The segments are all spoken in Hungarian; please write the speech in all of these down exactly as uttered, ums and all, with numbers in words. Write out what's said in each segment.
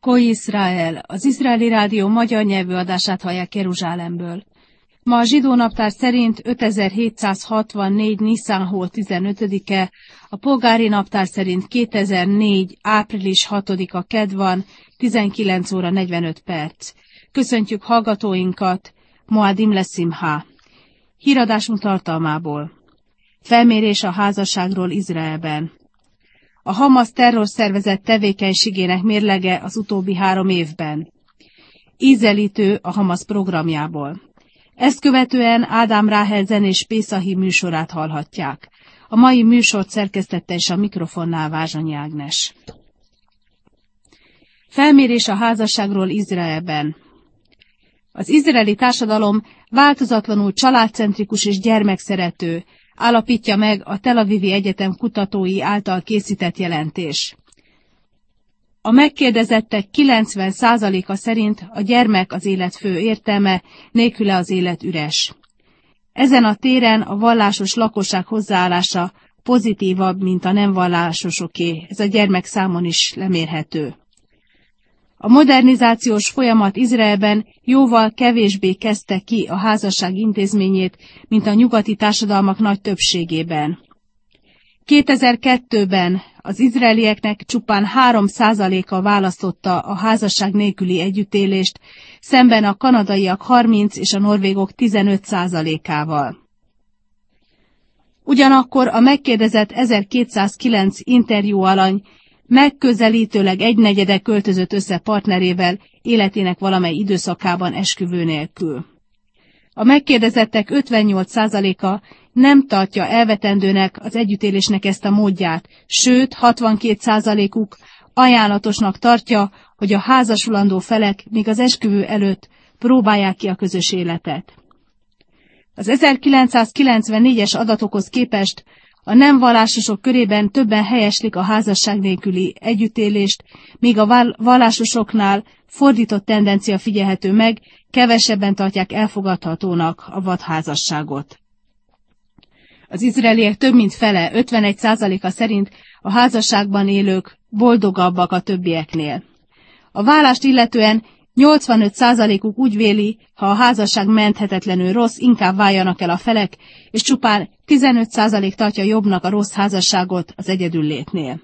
Ko Izrael, az izraeli rádió magyar nyelvű adását hallják Jeruzsálemből. Ma a zsidó naptár szerint ötezer-hétszázhatvannégy Niszán hó tizenötödike, a polgári naptár szerint kétezer-négy április hatodika kedd van, tizenkilenc óra negyvenöt perc. Köszöntjük hallgatóinkat, Moadim Leszimha. Híradásunk tartalmából. Felmérés a házasságról Izraelben. A Hamas terrorszervezet tevékenységének mérlege az utóbbi három évben. Ízelítő a Hamas programjából. Ezt követően Ádám Ráhel zenés Pészahi műsorát hallhatják. A mai műsort szerkesztette és a mikrofonnál Vázsonyi Ágnes. Felmérés a házasságról Izraelben. Az izraeli társadalom változatlanul családcentrikus és gyermekszerető, állapítja meg a Tel Avivi Egyetem kutatói által készített jelentés. A megkérdezettek kilencven százaléka szerint a gyermek az élet fő értelme, nélküle az élet üres. Ezen a téren a vallásos lakosság hozzáállása pozitívabb, mint a nem vallásosoké, ez a gyermek számon is lemérhető. A modernizációs folyamat Izraelben jóval kevésbé kezdte ki a házasság intézményét, mint a nyugati társadalmak nagy többségében. kétezer-kettőben az izraelieknek csupán három százaléka választotta a házasság nélküli együttélést, szemben a kanadaiak harminc és a norvégok tizenöt százalékával. Ugyanakkor a megkérdezett ezerkétszázkilenc interjú alany megközelítőleg egynegyede költözött össze partnerével életének valamely időszakában esküvő nélkül. A megkérdezettek ötvennyolc százaléka nem tartja elvetendőnek az együttélésnek ezt a módját, sőt hatvankét százalékuk ajánlatosnak tartja, hogy a házasulandó felek még az esküvő előtt próbálják ki a közös életet. Az ezerkilencszázkilencvennégyes adatokhoz képest a nem vallásosok körében többen helyeslik a házasság nélküli együttélést, míg a vallásosoknál fordított tendencia figyelhető meg, kevesebben tartják elfogadhatónak a vadházasságot. Az izraeliek több mint fele, ötvenegy százaléka szerint a házasságban élők boldogabbak a többieknél. A vállást illetően nyolcvanöt százalékuk úgy véli, ha a házasság menthetetlenül rossz, inkább váljanak el a felek, és csupán tizenöt százalék tartja jobbnak a rossz házasságot az egyedüllétnél.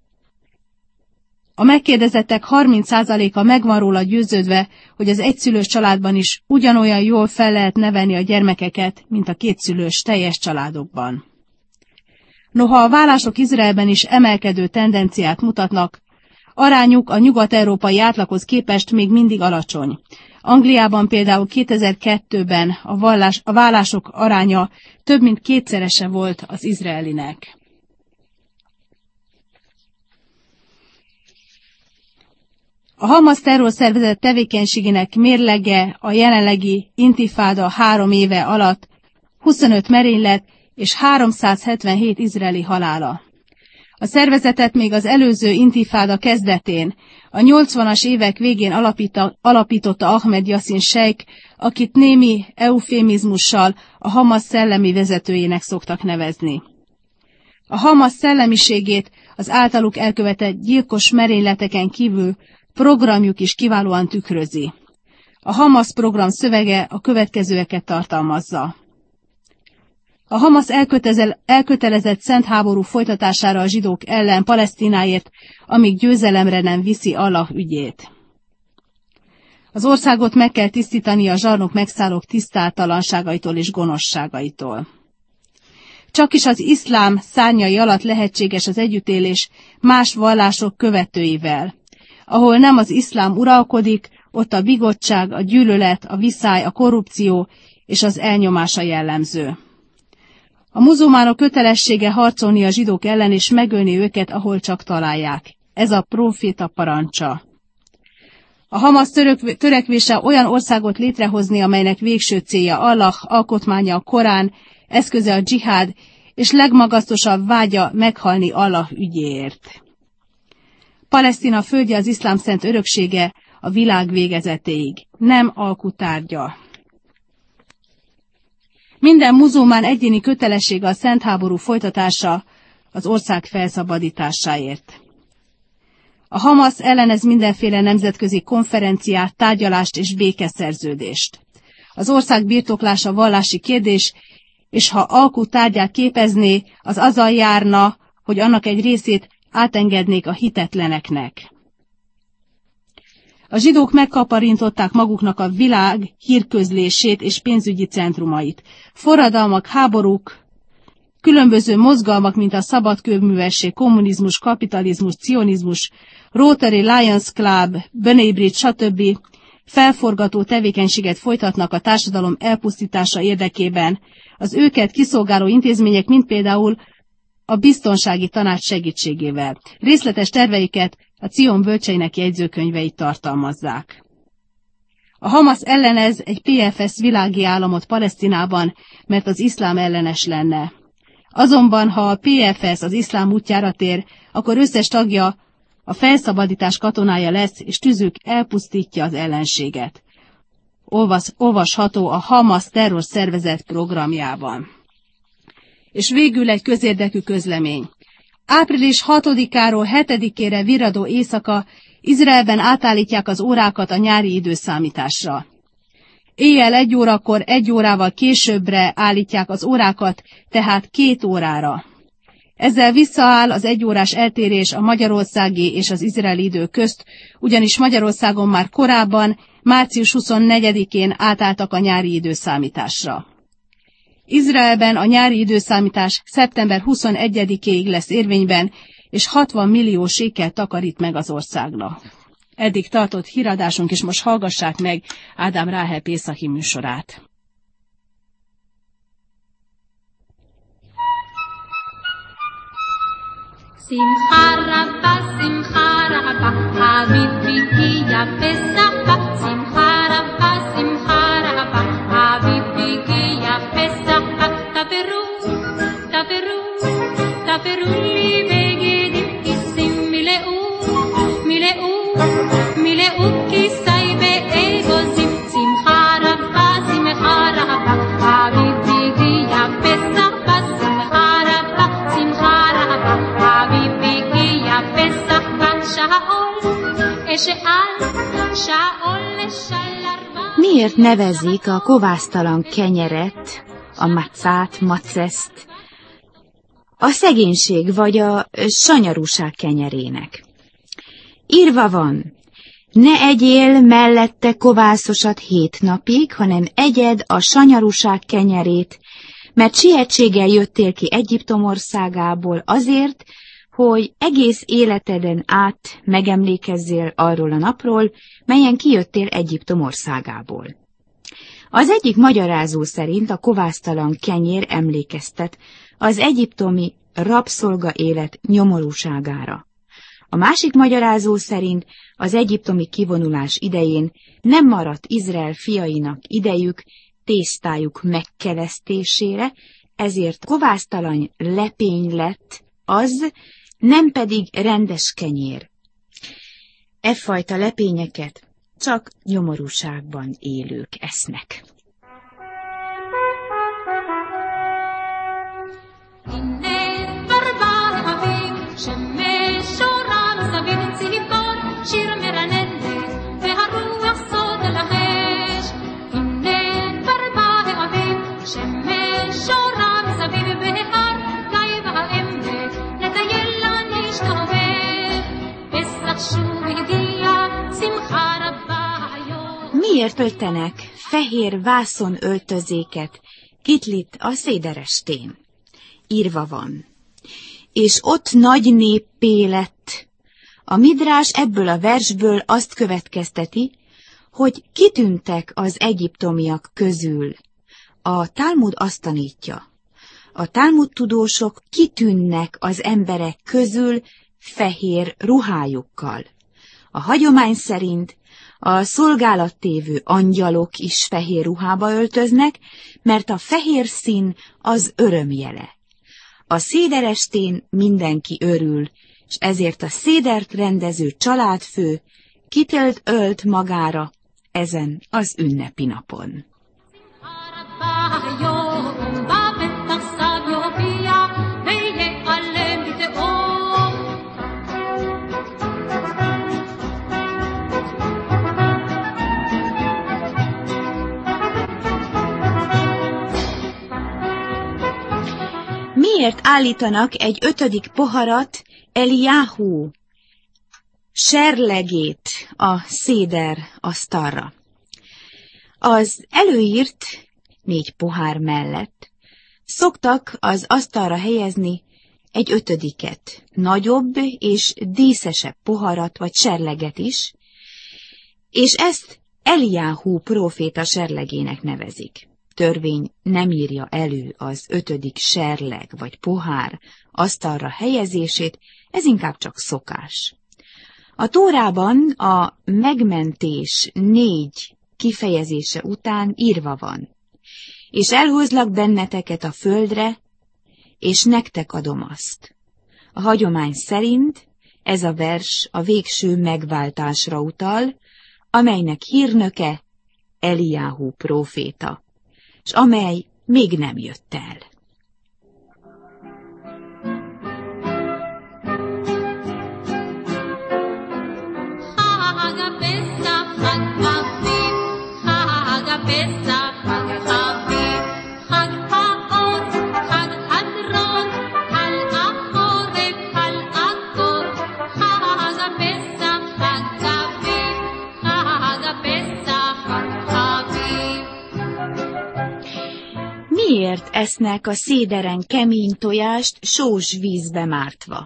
A megkérdezettek harminc százaléka megvan róla győződve, hogy az egyszülős családban is ugyanolyan jól fel lehet nevelni a gyermekeket, mint a kétszülős teljes családokban. Noha a vállások Izraelben is emelkedő tendenciát mutatnak, arányuk a nyugat-európai átlaghoz képest még mindig alacsony. Angliában például kétezer-kettőben a, vallás, a vállások aránya több mint kétszerese volt az izraelinek. A Hamas terrorszervezet tevékenységének mérlege a jelenlegi intifáda három éve alatt huszonöt merénylet és háromszázhetvenhét izraeli halála. A szervezetet még az előző intifáda kezdetén, a nyolcvanas évek végén alapíta, alapította Ahmed Yassin Sheikh, akit némi eufémizmussal a Hamas szellemi vezetőjének szoktak nevezni. A Hamas szellemiségét az általuk elkövetett gyilkos merényleteken kívül programjuk is kiválóan tükrözi. A Hamas program szövege a következőeket tartalmazza. A Hamas elkötelezett szent háború folytatására a zsidók ellen Palesztináért, amíg győzelemre nem viszi Allah ügyét. Az országot meg kell tisztítani a zsarnok megszállók tisztátalanságaitól és gonoszságaitól. Csakis az iszlám szárnyai alatt lehetséges az együttélés más vallások követőivel. Ahol nem az iszlám uralkodik, ott a bigottság, a gyűlölet, a viszály, a korrupció és az elnyomása jellemző. A muzulmánok kötelessége harcolni a zsidók ellen és megölni őket, ahol csak találják. Ez a próféta parancsa. A Hamas török, törekvése olyan országot létrehozni, amelynek végső célja Allah, alkotmánya a Korán, eszköze a dzsihád, és legmagasztosabb vágya meghalni Allah ügyéért. Palesztina földje az iszlám szent öröksége a világ végezetéig, nem alkutárgya. Minden muzulmán egyéni kötelessége a szent háború folytatása az ország felszabadításáért. A Hamasz ellenez mindenféle nemzetközi konferenciát, tárgyalást és békeszerződést. Az ország birtoklása vallási kérdés, és ha alkutárgyát képezné, az azzal járna, hogy annak egy részét átengednék a hitetleneknek. A zsidók megkaparintották maguknak a világ hírközlését és pénzügyi centrumait. Forradalmak, háborúk, különböző mozgalmak, mint a szabadkőművesség, kommunizmus, kapitalizmus, cionizmus, Rotary, Lions Club, B'nai B'rith, stb. Felforgató tevékenységet folytatnak a társadalom elpusztítása érdekében. Az őket kiszolgáló intézmények, mint például a biztonsági tanács segítségével. Részletes terveiket a Cion bölcseinek jegyzőkönyvei tartalmazzák. A Hamasz ellenez egy pé ef es világi államot Palesztinában, mert az iszlám ellenes lenne. Azonban, ha a pé ef es az iszlám útjára tér, akkor összes tagja a felszabadítás katonája lesz, és tüzük elpusztítja az ellenséget. Olvas, olvasható a Hamasz terrorszervezet programjában. És végül egy közérdekű közlemény. április hatodikáról hetedikére virradó éjszaka Izraelben átállítják az órákat a nyári időszámításra. Éjjel egy órakor egy órával későbbre állítják az órákat, tehát két órára. Ezzel visszaáll az egyórás eltérés a magyarországi és az izraeli idő közt, ugyanis Magyarországon már korábban, március huszonnegyedikén átálltak a nyári időszámításra. Izraelben a nyári időszámítás szeptember huszonegyedikéig lesz érvényben, és hatvan millió sékelt takarít meg az országnak. Eddig tartott híradásunk, és most hallgassák meg Ádám Ráhel Pészachi műsorát. Simcha rabba, simcha rabba, habibi ki ya Pesach ba. Simcha rabba, simcha rabba, habibi ki ya Pesach ba. Taveru, taveru, taveru li begedim kisim mileu, mileu, mileu kisai beegozim. Simcha rabba, simcha rabba, habibi ki ya Pesach ba. Simcha rabba, simcha rabba, habibi ki ya Pesach ba. Shaol, eshe'al, shaol, eshe'al. Miért nevezik a kovásztalan kenyeret, a macát, maceszt, a szegénység vagy a sanyarúság kenyerének? Írva van, ne egyél mellette kovászosat hét napig, hanem egyed a sanyarúság kenyerét, mert sietséggel jöttél ki Egyiptom országából azért, hogy egész életeden át megemlékezzél arról a napról, melyen kijöttél Egyiptom országából. Az egyik magyarázó szerint a kovásztalan kenyér emlékeztet az egyiptomi rabszolga élet nyomorúságára. A másik magyarázó szerint az egyiptomi kivonulás idején nem maradt Izrael fiainak idejük tésztájuk megkelesztésére, ezért kovásztalan lepény lett az, nem pedig rendes kenyér. E fajta lepényeket csak nyomorúságban élők esznek. Miért öltenek fehér vászon öltözéket Kitlit a széderestén? Írva van. És ott nagy néppé lett. A midrás ebből a versből azt következteti, hogy kitűntek az egyiptomiak közül. A Talmud azt tanítja. A Talmud tudósok kitűnnek az emberek közül fehér ruhájukkal. A hagyomány szerint a szolgálattévő angyalok is fehér ruhába öltöznek, mert a fehér szín az örömjele. A széderestén mindenki örül, és ezért a szédert rendező családfő Kittelt ölt magára ezen az ünnepi napon. Miért állítanak egy ötödik poharat, Eliáhu serlegét a széder asztalra? Az előírt négy pohár mellett szoktak az asztalra helyezni egy ötödiket, nagyobb és díszesebb poharat vagy serleget is, és ezt Eliáhu próféta serlegének nevezik. Törvény nem írja elő az ötödik serleg vagy pohár asztalra helyezését, ez inkább csak szokás. A Tórában a megmentés négy kifejezése után írva van, és elhozlak benneteket a földre, és nektek adom azt. A hagyomány szerint ez a vers a végső megváltásra utal, amelynek hírnöke Eliáhu próféta, s amely még nem jött el. Miért esznek a széderen kemény tojást sós vízbe mártva?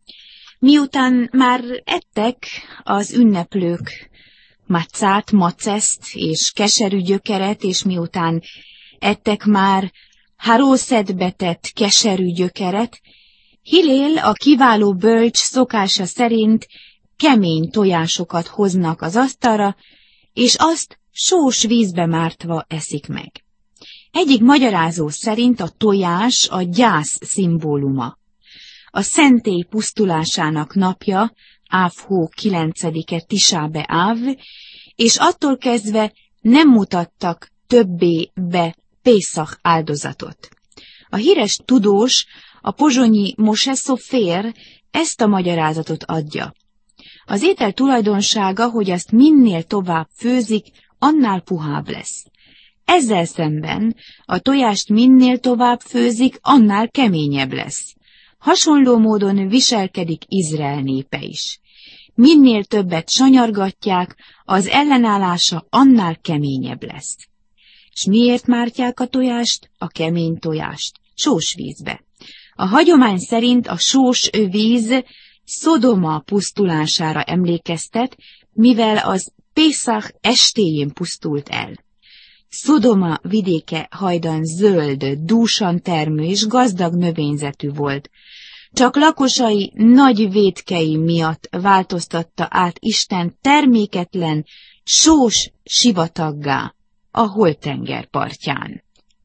Miután már ettek az ünneplők macát, maceszt és keserű gyökeret, és miután ettek már harószedbe tett keserű gyökeret, Hillél a kiváló bölcs szokása szerint kemény tojásokat hoznak az asztalra, és azt sós vízbe mártva eszik meg. Egyik magyarázó szerint a tojás a gyász szimbóluma. A szentély pusztulásának napja, Áv-hó kilencedike Tisábe Áv, és attól kezdve nem mutattak többé be Pészach áldozatot. A híres tudós, a pozsonyi Moshe Szofér ezt a magyarázatot adja. Az étel tulajdonsága, hogy azt minél tovább főzik, annál puhább lesz. Ezzel szemben a tojást minél tovább főzik, annál keményebb lesz. Hasonló módon viselkedik Izrael népe is. Minél többet sanyargatják, az ellenállása annál keményebb lesz. És miért mártják a tojást, a kemény tojást? Sós vízbe. A hagyomány szerint a sós víz Szodoma pusztulására emlékeztet, mivel az Pészach estéjén pusztult el. Szodoma vidéke hajdan zöld, dúsan termő és gazdag növényzetű volt. Csak lakosai nagy vétkei miatt változtatta át Isten terméketlen, sós sivataggá a Holtenger partján.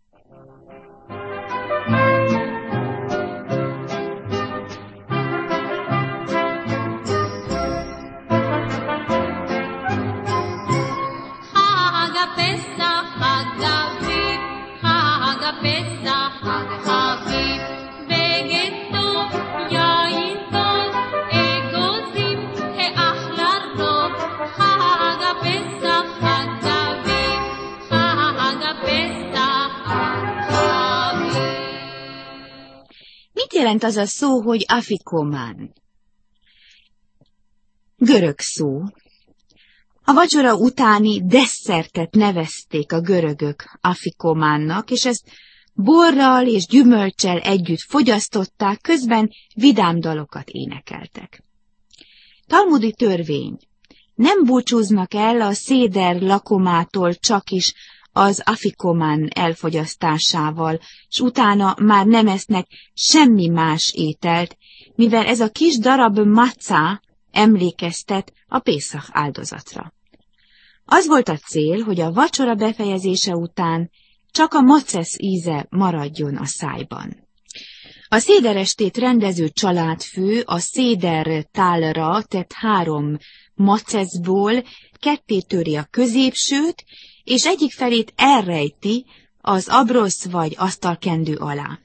Mit jelent az a szó, hogy afikomán? Görög szó. A vacsora utáni desszertet nevezték a görögök afikománnak, és ezt borral és gyümölccsel együtt fogyasztották, közben vidám dalokat énekeltek. Talmudi törvény. Nem búcsúznak el a széder lakomától csak is az afikomán elfogyasztásával, s utána már nem esznek semmi más ételt, mivel ez a kis darab macá emlékeztet a Pészach áldozatra. Az volt a cél, hogy a vacsora befejezése után csak a macesz íze maradjon a szájban. A széderestét rendező családfő a széder tálra tett három maceszból ketté töri a középsőt, és egyik felét elrejti az abrosz vagy asztalkendő alá.